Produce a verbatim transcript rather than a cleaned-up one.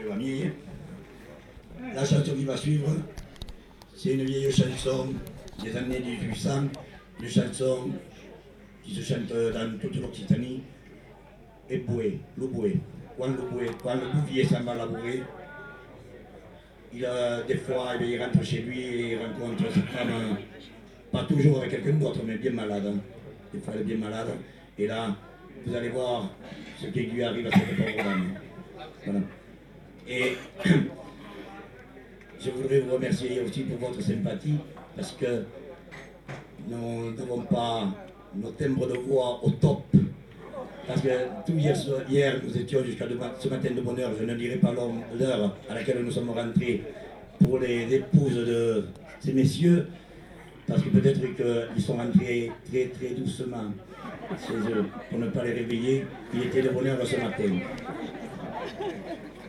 les amis. La chanson qui va suivre, c'est une vieille chanson des années dix-huit cents, une chanson qui se chante dans toute l'Occitanie, et boué, le boué. Quand le boué, quand le bouvier s'en va labourer, il a des fois, eh il rentre chez lui et il rencontre cette femme, pas toujours avec quelqu'un d'autre, mais bien malade. Hein. Des fois, elle est bien malade. Et là, vous allez voir ce qui lui arrive à cette pauvre dame. Voilà. Et je voudrais vous remercier aussi pour votre sympathie, parce que nous n'avons pas nos timbres de voix au top. Parce que tout hier, hier nous étions jusqu'à ce matin de bonne heure, je ne dirai pas l'heure à laquelle nous sommes rentrés pour les épouses de ces messieurs, parce que peut-être qu'ils sont rentrés très très doucement chez eux pour ne pas les réveiller. Il était de bonne heure ce matin.